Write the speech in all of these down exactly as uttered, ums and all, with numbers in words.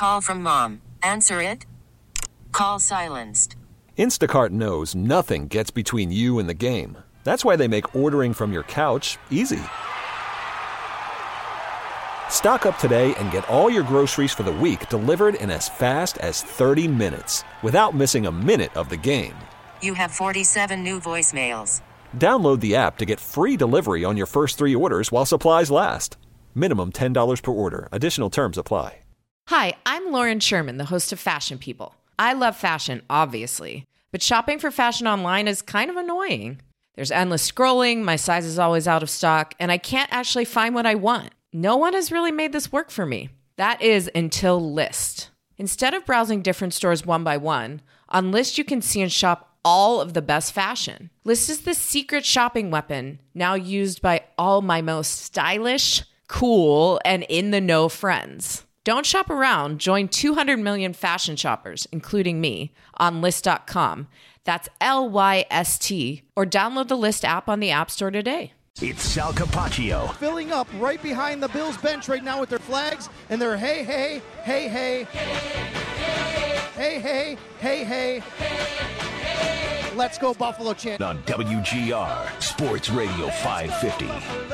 Call from mom. Answer it. Call silenced. Instacart knows nothing gets between you and the game. That's why they make ordering from your couch easy. Stock up today and get all your groceries for the week delivered in as fast as thirty minutes without missing a minute of the game. You have forty-seven new voicemails. Download the app to get free delivery on your first three orders while supplies last. Minimum ten dollars per order. Additional terms apply. Hi, I'm Lauren Sherman, the host of Fashion People. I love fashion, obviously, but shopping for fashion online is kind of annoying. There's endless scrolling, my size is always out of stock, and I can't actually find what I want. No one has really made this work for me. That is until Lyst. Instead of browsing different stores one by one, on Lyst you can see and shop all of the best fashion. Lyst is the secret shopping weapon now used by all my most stylish, cool, and in-the-know friends. Don't shop around. Join two hundred million fashion shoppers, including me, on Lyst dot com. That's L Y S T. Or download the Lyst app on the App Store today. It's Sal Capaccio. Filling up right behind the Bills bench right now with their flags and their hey, hey, hey, hey. Hey, hey, hey, hey. Let's go Buffalo chant. On W G R, Sports Radio five fifty.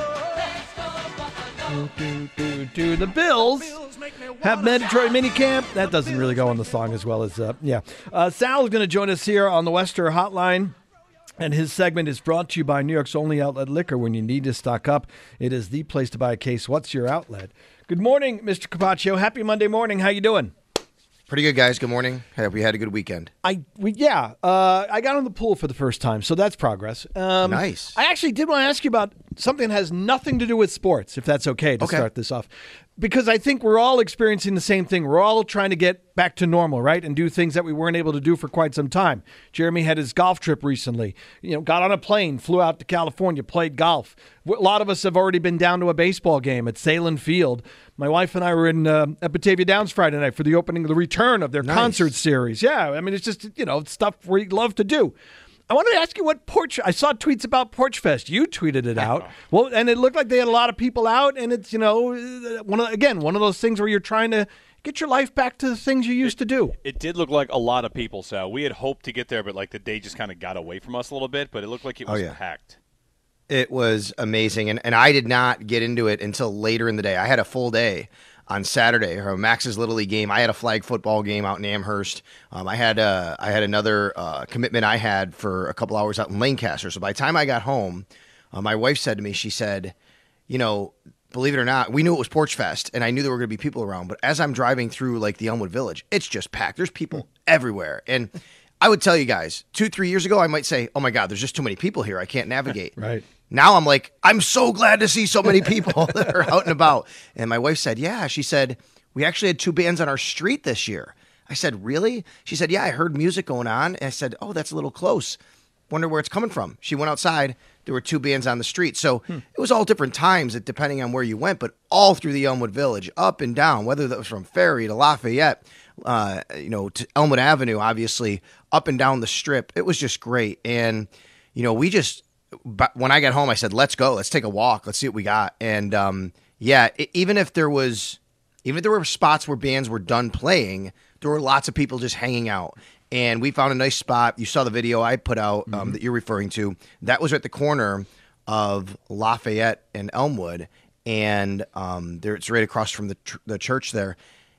Do, do, do, do. The Bills have mandatory minicamp. That doesn't really go on the song as well as, uh, yeah. Uh, Sal is going to join us here on the Wester Hotline, and his segment is brought to you by New York's only outlet liquor. When you need to stock up, it is the place to buy a case. What's your outlet? Good morning, Mister Capaccio. Happy Monday morning. How you doing? Pretty good, guys. Good morning. Hope you had a good weekend. I we, yeah. Uh, I got on the pool for the first time, so that's progress. Um, nice. I actually did want to ask you about something that has nothing to do with sports, if that's okay to okay. start this off. Because I think we're all experiencing the same thing. We're all trying to get back to normal, right? And do things that we weren't able to do for quite some time. Jeremy had his golf trip recently. You know, got on a plane, flew out to California, played golf. A lot of us have already been down to a baseball game at Salem Field. My wife and I were in uh, at Batavia Downs Friday night for the opening of the return of their nice. concert series. Yeah, I mean, it's just, you know, stuff we love to do. I wanted to ask you what Porch. I saw tweets about Porch Fest. You tweeted it out. Well, and it looked like they had a lot of people out. And it's, you know, one of, again, one of those things where you're trying to get your life back to the things you used to do. It did look like a lot of people. So we had hoped to get there, but like the day just kind of got away from us a little bit. But it looked like it was oh, yeah. packed. It was amazing, and and I did not get into it until later in the day. I had a full day on Saturday, or Max's Little League game. I had a flag football game out in Amherst. Um, I had uh, I had another uh, commitment I had for a couple hours out in Lancaster. So by the time I got home, uh, my wife said to me, she said, you know, believe it or not, we knew it was Porch Fest, and I knew there were going to be people around. But as I'm driving through like the Elmwood Village, it's just packed. There's people everywhere, and I would tell you guys, two, three years ago, I might say, oh my God, there's just too many people here. I can't navigate. Right. Now I'm like, I'm so glad to see so many people that are out and about. And my wife said, yeah, she said, we actually had two bands on our street this year. I said, really? She said, yeah, I heard music going on. And I said, oh, that's a little close. Wonder where it's coming from. She went outside. There were two bands on the street. So hmm. it was all different times depending on where you went, but all through the Elmwood Village, up and down, whether that was from Ferry to Lafayette, uh, you know, to Elmwood Avenue, obviously, up and down the strip. It was just great. And, you know, we just, but when I got home, I said, let's go. Let's take a walk. Let's see what we got. And, um, yeah, it, even if there was, even if there were spots where bands were done playing, there were lots of people just hanging out. And we found a nice spot. You saw the video I put out um, mm-hmm. that you're referring to. That was at the corner of Lafayette and Elmwood. And um, there, it's right across from the tr- the church there.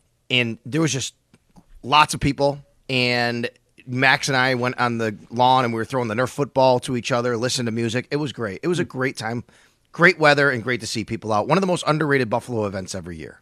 And there was just lots of people. And Max and I went on the lawn and we were throwing the Nerf football to each other, listening to music. It was great. It was a great time. Great weather and great to see people out. One of the most underrated Buffalo events every year.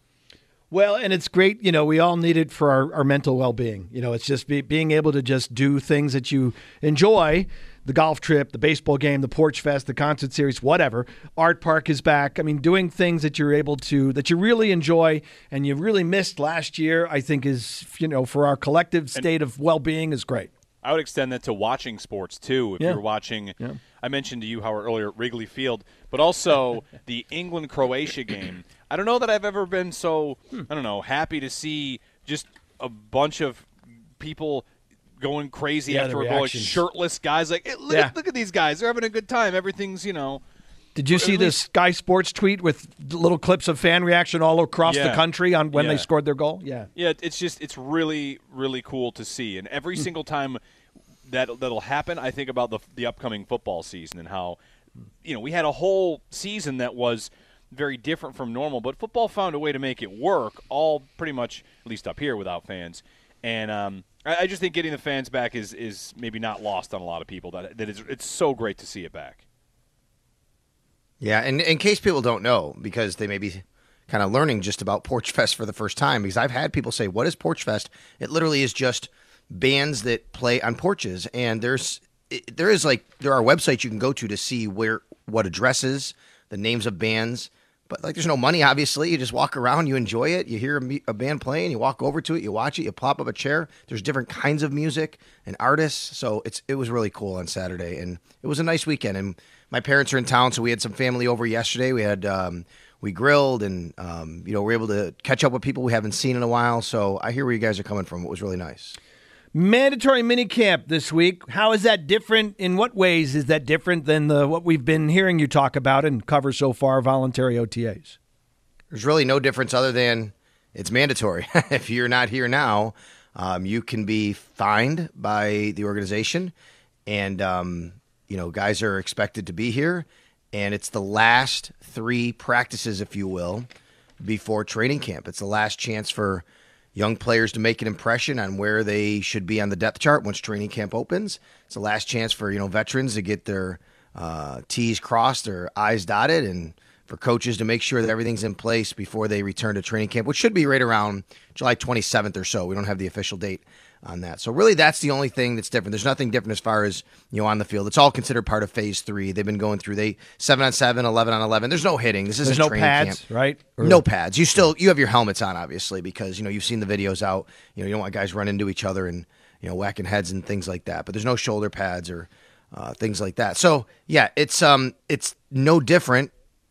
Well, and it's great. You know, we all need it for our, our mental well-being. You know, it's just be, being able to just do things that you enjoy. The golf trip, the baseball game, the Porch Fest, the concert series, whatever. Art Park is back. I mean, doing things that you're able to, that you really enjoy and you really missed last year, I think is, you know, for our collective state and of well-being is great. I would extend that to watching sports, too. If yeah. you're watching, yeah. I mentioned to you, Howard, earlier, Wrigley Field, but also the England-Croatia game. I don't know that I've ever been so, hmm. I don't know, happy to see just a bunch of people going crazy yeah, after a goal, like shirtless guys. Like, hey, look, yeah. at, look at these guys. They're having a good time. Everything's, you know, Did you see this Sky Sports tweet with little clips of fan reaction all across Yeah. the country on when Yeah. they scored their goal? Yeah. Yeah, it's just it's really really cool to see, and every single time that that'll happen, I think about the the upcoming football season and how, you know, we had a whole season that was very different from normal, but football found a way to make it work, all pretty much, at least up here, without fans. And um, I, I just think getting the fans back is is maybe not lost on a lot of people. That that is, it's so great to see it back. Yeah, and in case people don't know, because they may be kind of learning just about Porch Fest for the first time, because I've had people say, what is Porch Fest? It literally is just bands that play on porches, and there's it, there is like there are websites you can go to to see where what addresses, the names of bands, but like there's no money, obviously. You just walk around, you enjoy it, you hear a, mu- a band playing, you walk over to it, you watch it, you plop up a chair. There's different kinds of music and artists, so it's it was really cool on Saturday, and it was a nice weekend. And my parents are in town, so we had some family over yesterday. We had um, we grilled, and um, you know, we were able to catch up with people we haven't seen in a while. So I hear where you guys are coming from. It was really nice. Mandatory minicamp this week. How is that different? In what ways is that different than the what we've been hearing you talk about and cover so far, voluntary O T As? There's really no difference other than it's mandatory. If you're not here now, um, you can be fined by the organization, and um, you know, guys are expected to be here, and it's the last three practices, if you will, before training camp. It's the last chance for young players to make an impression on where they should be on the depth chart once training camp opens. It's the last chance for, you know, veterans to get their uh, T's crossed, their I's dotted, and for coaches to make sure that everything's in place before they return to training camp, which should be right around July twenty-seventh or so. We don't have the official date on that. So really that's the only thing that's different. There's nothing different as far as, you know, on the field. It's all considered part of phase three. They've been going through they seven on seven, eleven on eleven. There's no hitting. This isn't There's no training pads, camp. right? Or- No pads. You still you have your helmets on, obviously, because, you know, you've seen the videos out. You know, you don't want guys running into each other and, you know, whacking heads and things like that. But there's no shoulder pads or uh, things like that. So yeah, it's um it's no different,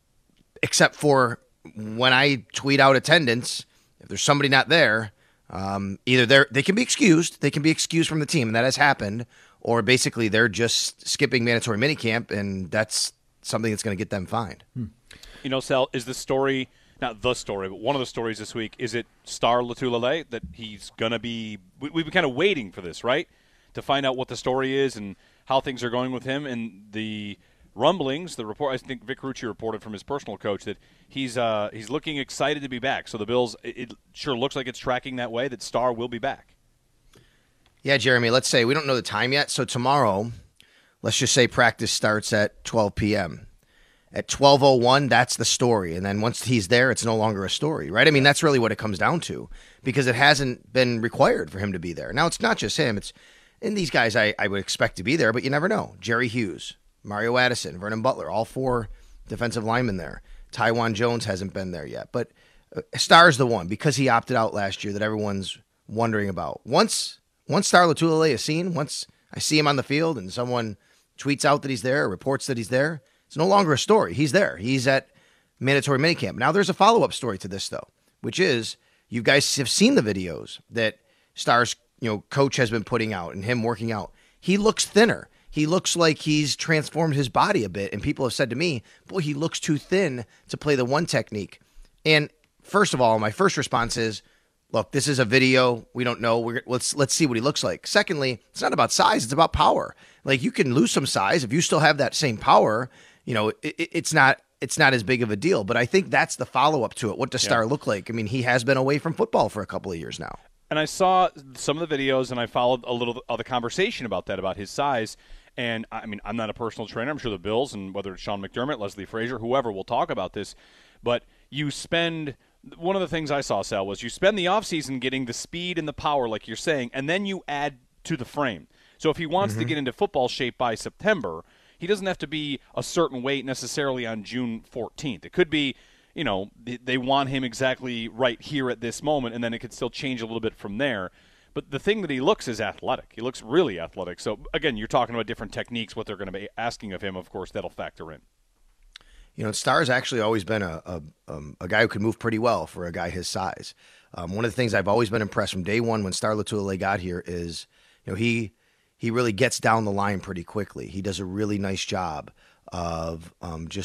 except for when I tweet out attendance. If there's somebody not there, um, either they they can be excused, they can be excused from the team, and that has happened, or basically they're just skipping mandatory minicamp, and that's something that's going to get them fined. Hmm. You know, Sal, is the story, not the story, but one of the stories this week, is it Star Lotulelei that he's going to be we, – we've been kind of waiting for this, right, to find out what the story is and how things are going with him. And the rumblings, the report – I think Vic Rucci reported from his personal coach that he's uh, he's looking excited to be back. So the Bills – it sure looks like it's tracking that way, that Star will be back. Yeah, Jeremy, let's say we don't know the time yet. So tomorrow, let's just say practice starts at twelve p.m. At twelve oh one, that's the story. And then once he's there, it's no longer a story, right? I mean, that's really what it comes down to, because it hasn't been required for him to be there. Now, it's not just him. It's and these guys I, I would expect to be there, but you never know. Jerry Hughes, Mario Addison, Vernon Butler, all four defensive linemen there. Tywan Jones hasn't been there yet. But uh, Star's the one, because he opted out last year, that everyone's wondering about. Once once Star Lotulelei is seen, once I see him on the field and someone tweets out that he's there or reports that he's there, it's no longer a story. He's there. He's at mandatory minicamp. Now, there's a follow-up story to this, though, which is you guys have seen the videos that Star's, you know, coach has been putting out and him working out. He looks thinner. He looks like he's transformed his body a bit. And people have said to me, boy, he looks too thin to play the one technique. And first of all, my first response is, look, this is a video. We don't know. We're, let's let's see what he looks like. Secondly, it's not about size. It's about power. Like, you can lose some size. If you still have that same power, you know, it, it's not it's not as big of a deal. But I think that's the follow-up to it. What does Star yeah. look like? I mean, he has been away from football for a couple of years now. And I saw some of the videos, and I followed a little of the conversation about that, about his size. And, I mean, I'm not a personal trainer. I'm sure the Bills, and whether it's Sean McDermott, Leslie Frazier, whoever, will talk about this. But you spend – one of the things I saw, Sal, was you spend the offseason getting the speed and the power, like you're saying, and then you add to the frame. So if he wants mm-hmm. to get into football shape by September, he doesn't have to be a certain weight necessarily on June fourteenth. It could be, you know, they want him exactly right here at this moment, and then it could still change a little bit from there. But the thing that he looks is athletic. He looks really athletic. So, again, you're talking about different techniques, what they're going to be asking of him. Of course, that'll factor in. You know, Star's actually always been a a, um, a guy who could move pretty well for a guy his size. Um, one of the things I've always been impressed from day one when Star Lotulelei got here is, you know, he he really gets down the line pretty quickly. He does a really nice job of um, just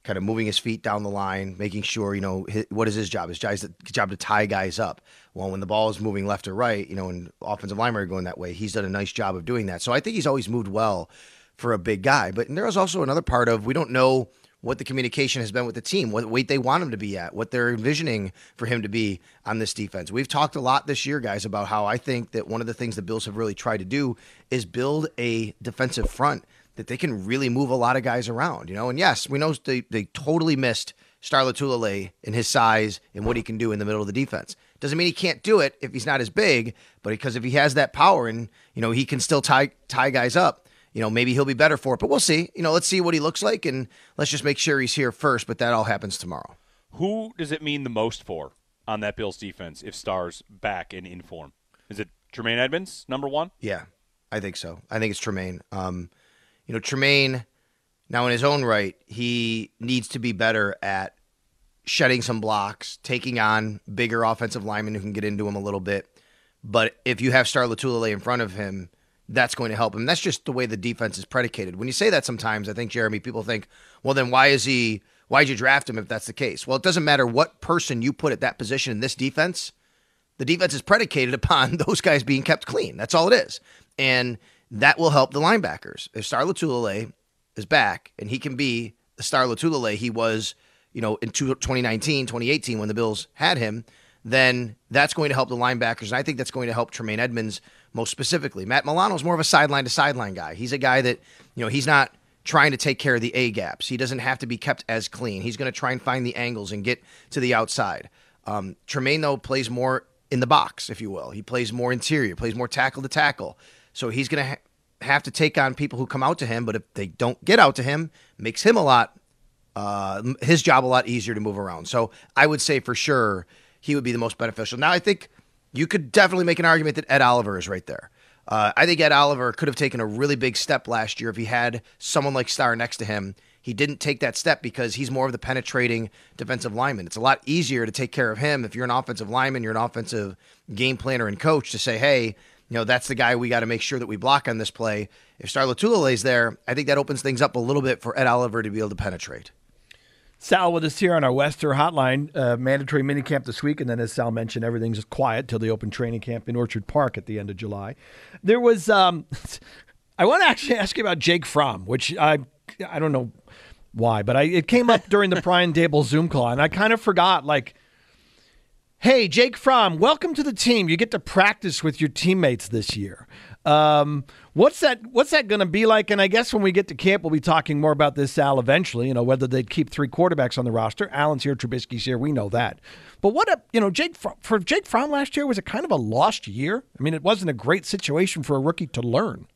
kind of moving his feet down the line, making sure, you know, his, what is his job? His job is his job to tie guys up. Well, when the ball is moving left or right, you know, and offensive linemen are going that way, he's done a nice job of doing that. So I think he's always moved well for a big guy. But there is also another part of we don't know what the communication has been with the team, what weight they want him to be at, what they're envisioning for him to be on this defense. We've talked a lot this year, guys, about how I think that one of the things the Bills have really tried to do is build a defensive front that they can really move a lot of guys around, you know. And yes, we know they, they totally missed Star Lotulelei in his size and what he can do in the middle of the defense. Doesn't mean he can't do it if he's not as big, but because if he has that power and, you know, he can still tie tie guys up, you know, maybe he'll be better for it. But we'll see. You know, let's see what he looks like, and let's just make sure he's here first, but that all happens tomorrow. Who does it mean the most for on that Bills defense if Star's back and in form? Is it Tremaine Edmonds, number one? Yeah, I think so. I think it's Tremaine. Um, you know, Tremaine, now in his own right, he needs to be better at shedding some blocks, taking on bigger offensive linemen who can get into him a little bit. But if you have Star Lotulelei in front of him, that's going to help him. That's just the way the defense is predicated. When you say that sometimes, I think, Jeremy, people think, well, then why is he, why'd you draft him if that's the case? Well, it doesn't matter what person you put at that position in this defense. The defense is predicated upon those guys being kept clean. That's all it is. And that will help the linebackers. If Star Lotulelei is back and he can be the Star Lotulelei he was, you know, in twenty nineteen, twenty eighteen when the Bills had him, then that's going to help the linebackers. And I think that's going to help Tremaine Edmonds most specifically. Matt Milano's more of a sideline-to-sideline guy. He's a guy that, you know, he's not trying to take care of the A-gaps. He doesn't have to be kept as clean. He's going to try and find the angles and get to the outside. Um, Tremaine, though, plays more in the box, if you will. He plays more interior, plays more tackle-to-tackle. So he's going to ha- have to take on people who come out to him, but if they don't get out to him, makes him a lot, uh, his job a lot easier to move around. So I would say for sure he would be the most beneficial. Now, I think you could definitely make an argument that Ed Oliver is right there. Uh, I think Ed Oliver could have taken a really big step last year if he had someone like Starr next to him. He didn't take that step because he's more of the penetrating defensive lineman. It's a lot easier to take care of him if you're an offensive lineman, you're an offensive game planner and coach to say, hey, you know, that's the guy we got to make sure that we block on this play. If Star Lotulelei's there, I think that opens things up a little bit for Ed Oliver to be able to penetrate. Sal with us here on our Wester Hotline. Uh, mandatory minicamp this week, and then as Sal mentioned, everything's just quiet till the open training camp in Orchard Park at the end of July. There was, um, I want to actually ask you about Jake Fromm, which I, I don't know why, but I it came up during the Brian Dable Zoom call, and I kind of forgot, like, hey, Jake Fromm, welcome to the team. You get to practice with your teammates this year. Um, what's that What's that going to be like? And I guess when we get to camp, we'll be talking more about this, Al, eventually, you know, whether they'd keep three quarterbacks on the roster. Allen's here, Trubisky's here. We know that. But what, a, you know, Jake for Jake Fromm last year, was it kind of a lost year? I mean, it wasn't a great situation for a rookie to learn.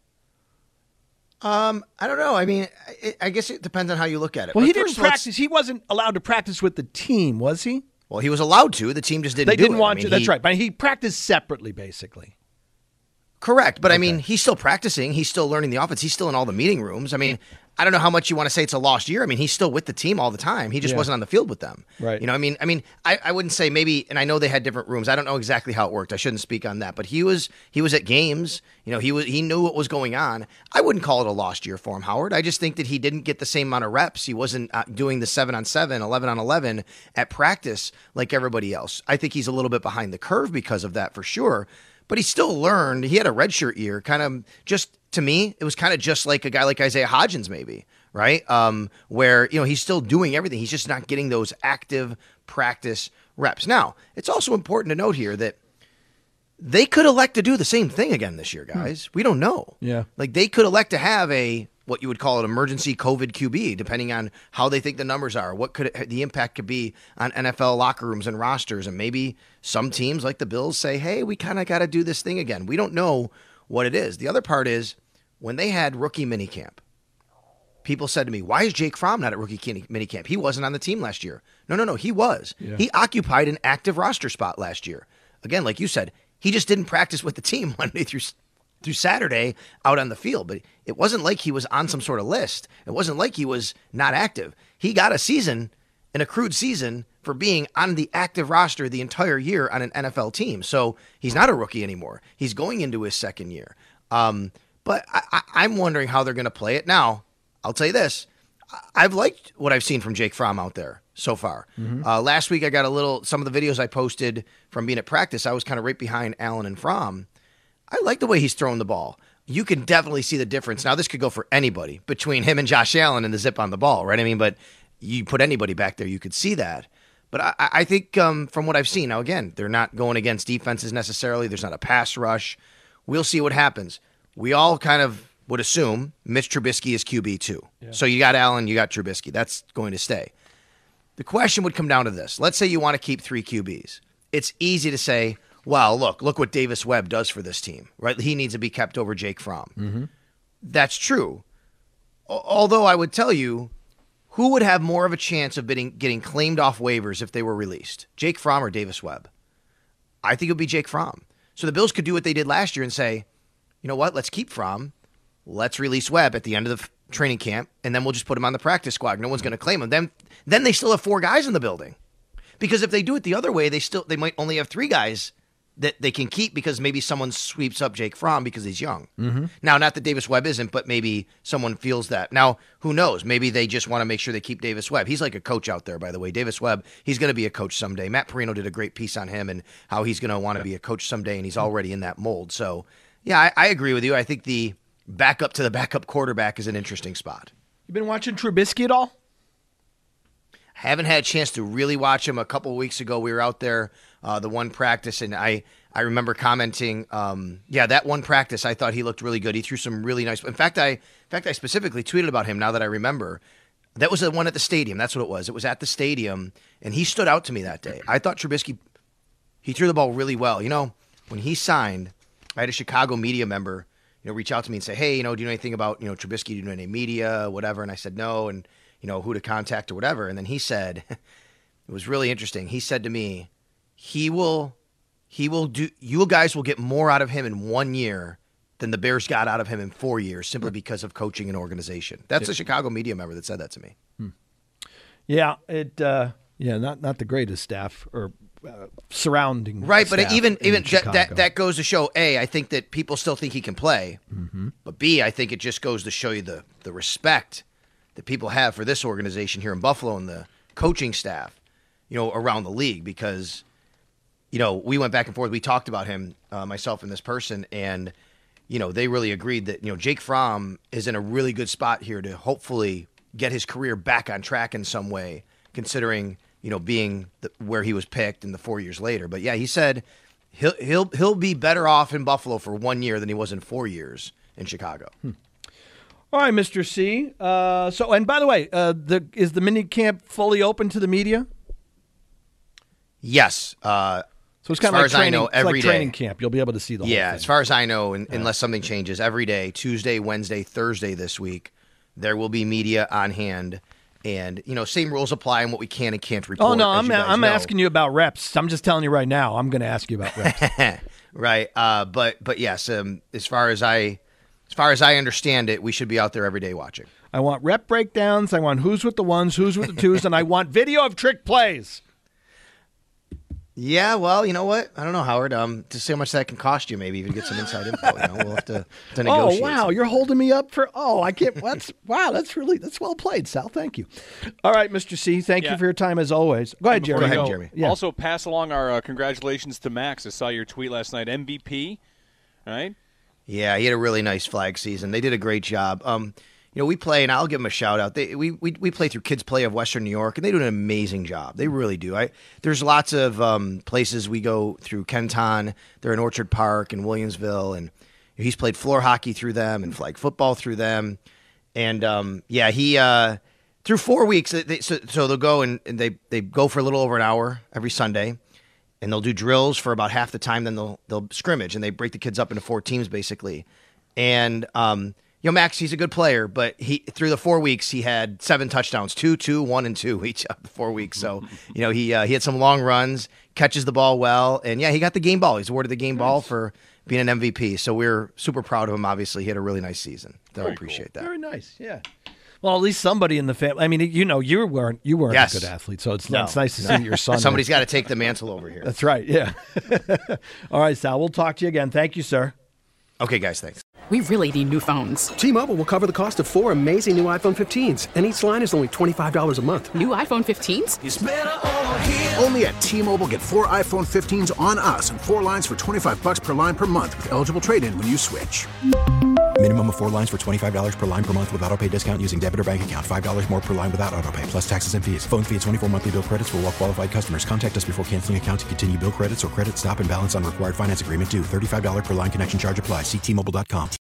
Um, I don't know. I mean, it, I guess it depends on how you look at it. Well, but he didn't practice. He wasn't allowed to practice with the team, was he? Well, he was allowed to. The team just didn't They do didn't it. want I mean, to. That's he, right. But he practiced separately, basically. Correct. But, Okay. I mean, he's still practicing. He's still learning the offense. He's still in all the meeting rooms. I mean, I don't know how much you want to say it's a lost year. I mean, he's still with the team all the time. He just Yeah. wasn't on the field with them. Right. You know, I mean, I mean, I, I wouldn't say maybe, and I know they had different rooms. I don't know exactly how it worked. I shouldn't speak on that. But he was he was at games. You know, he was he knew what was going on. I wouldn't call it a lost year for him, Howard. I just think that he didn't get the same amount of reps. He wasn't uh, doing the seven on seven, eleven on eleven at practice like everybody else. I think he's a little bit behind the curve because of that for sure. But he still learned. He had a redshirt year, kind of just, to me, it was kind of just like a guy like Isaiah Hodgins maybe, right? Um, where, you know, he's still doing everything. He's just not getting those active practice reps. Now, it's also important to note here that they could elect to do the same thing again this year, guys. Hmm. We don't know. Yeah. Like, they could elect to have a, what you would call an emergency COVID Q B, depending on how they think the numbers are, what could it, the impact could be on N F L locker rooms and rosters. And maybe some teams like the Bills say, hey, we kind of got to do this thing again. We don't know what it is. The other part is when they had rookie minicamp, people said to me, why is Jake Fromm not at rookie minicamp? He wasn't on the team last year. No, no, no, he was. Yeah. He occupied an active roster spot last year. Again, like you said, he just didn't practice with the team Monday through through Saturday out on the field. But it wasn't like he was on some sort of list. It wasn't like he was not active. He got a season, an accrued season, for being on the active roster the entire year on an N F L team. So he's not a rookie anymore. He's going into his second year. Um, but I, I, I'm wondering how they're going to play it. Now, I'll tell you this. I've liked what I've seen from Jake Fromm out there so far. Mm-hmm. Uh, last week, I got a little, some of the videos I posted from being at practice, I was kind of right behind Allen and Fromm. I like the way he's throwing the ball. You can definitely see the difference. Now, this could go for anybody between him and Josh Allen and the zip on the ball, right? I mean, but you put anybody back there, you could see that. But I, I think um, from what I've seen, now again, they're not going against defenses necessarily. There's not a pass rush. We'll see what happens. We all kind of would assume Mitch Trubisky is Q B two. Yeah. So you got Allen, you got Trubisky. That's going to stay. The question would come down to this. Let's say you want to keep three Q Bs. It's easy to say, well, look, look what Davis Webb does for this team, right? He needs to be kept over Jake Fromm. Mm-hmm. That's true. Although I would tell you, who would have more of a chance of getting, getting claimed off waivers if they were released? Jake Fromm or Davis Webb? I think it would be Jake Fromm. So the Bills could do what they did last year and say, you know what, let's keep Fromm. Let's release Webb at the end of the f- training camp, and then we'll just put him on the practice squad. No one's going to claim him. Then, then they still have four guys in the building. Because if they do it the other way, they still they might only have three guys that they can keep because maybe someone sweeps up Jake Fromm because he's young. Mm-hmm. Now, not that Davis Webb isn't, but maybe someone feels that. Now, who knows? Maybe they just want to make sure they keep Davis Webb. He's like a coach out there, by the way. Davis Webb, he's going to be a coach someday. Matt Perino did a great piece on him and how he's going to want to be a coach someday, and he's already in that mold. So, yeah, I, I agree with you. I think the backup to the backup quarterback is an interesting spot. You been watching Trubisky at all? Haven't had a chance to really watch him. A couple of weeks ago, we were out there, uh, the one practice, and I, I remember commenting, um, yeah, that one practice, I thought he looked really good. He threw some really nice. In fact, I, in fact, I specifically tweeted about him. Now that I remember, that was the one at the stadium. That's what it was. It was at the stadium, and he stood out to me that day. I thought Trubisky, he threw the ball really well. You know, when he signed, I had a Chicago media member, you know, reach out to me and say, hey, you know, do you know anything about, you know, Trubisky? Do you know any media, whatever? And I said no, and you know, who to contact or whatever. And then he said, it was really interesting. He said to me, he will, he will do, you guys will get more out of him in one year than the Bears got out of him in four years simply because of coaching and organization. That's a Chicago media member that said that to me. Hmm. Yeah, it, uh, yeah, not, not the greatest staff or uh, surrounding. Right. But even, even that, that, that goes to show, A, I think that people still think he can play, mm-hmm. but B, I think it just goes to show you the, the respect that people have for this organization here in Buffalo and the coaching staff, you know, around the league, because, you know, we went back and forth. We talked about him, uh, myself and this person, and, you know, they really agreed that, you know, Jake Fromm is in a really good spot here to hopefully get his career back on track in some way, considering, you know, being the, where he was picked and the four years later. But yeah, he said he'll he'll he'll be better off in Buffalo for one year than he was in four years in Chicago. Hmm. All right, Mister C. Uh, so, and by the way, uh, the is the mini camp fully open to the media? Yes. Uh, so it's kind of like training, know, every like day. training camp. You'll be able to see the whole yeah, thing. As far as I know, in, yeah. unless something changes, every day, Tuesday, Wednesday, Thursday this week, there will be media on hand. And, you know, same rules apply on what we can and can't report. Oh, no, I'm, I'm know. asking you about reps. I'm just telling you right now, I'm going to ask you about reps. Right. Uh, but, but yes, um, as far as I... As far as I understand it, we should be out there every day watching. I want rep breakdowns. I want who's with the ones, who's with the twos, and I want video of trick plays. Yeah, well, you know what? I don't know, Howard. Um, to see how much that can cost you, maybe if you get some inside info. You know, we'll have to, to negotiate. Oh wow, something. You're holding me up for. Oh, I can't. That's wow. That's really that's well played, Sal. Thank you. All right, Mister C. Thank yeah. you for your time as always. Go ahead, Jeremy. Go ahead, Jeremy. Yeah. Also, pass along our uh, congratulations to Max. I saw your tweet last night. M V P. All right. Yeah, he had a really nice flag season. They did a great job. Um, you know, we play, and I'll give them a shout out. They we we we play through Kids Play of Western New York, and they do an amazing job. They really do. I there's lots of um, places we go through. Kenton, they're in Orchard Park and Williamsville, and he's played floor hockey through them and flag football through them. And um, yeah, he uh, through four weeks. They, so, so they'll go and, and they they go for a little over an hour every Sunday. And they'll do drills for about half the time. Then they'll they'll scrimmage, and they break the kids up into four teams basically. And um, you know, Max, he's a good player, but he through the four weeks he had seven touchdowns, two, two, one, and two each of the four weeks. So you know, he uh, he had some long runs, catches the ball well, and yeah, he got the game ball. He's awarded the game nice. ball for being an M V P. So we're super proud of him. Obviously, he had a really nice season. So I appreciate cool. that. Very nice, yeah. Well, at least somebody in the family. I mean, you know, you weren't you weren't yes. a good athlete, so it's, no. it's nice to see your son. Somebody's got to take the mantle over here. That's right. Yeah. All right, Sal. We'll talk to you again. Thank you, sir. Okay, guys. Thanks. We really need new phones. T-Mobile will cover the cost of four amazing new iPhone fifteens, and each line is only twenty-five dollars a month. New iPhone fifteens? It's better over here. Only at T-Mobile, get four iPhone fifteens on us and four lines for twenty-five bucks per line per month with eligible trade-in when you switch. Minimum of four lines for twenty-five dollars per line per month with autopay discount using debit or bank account. five dollars more per line without autopay, plus taxes and fees. Phone fee at twenty-four monthly bill credits for well qualified customers. Contact us before canceling account to continue bill credits or credit stop and balance on required finance agreement due. thirty-five dollars per line connection charge applies. See T Mobile dot com.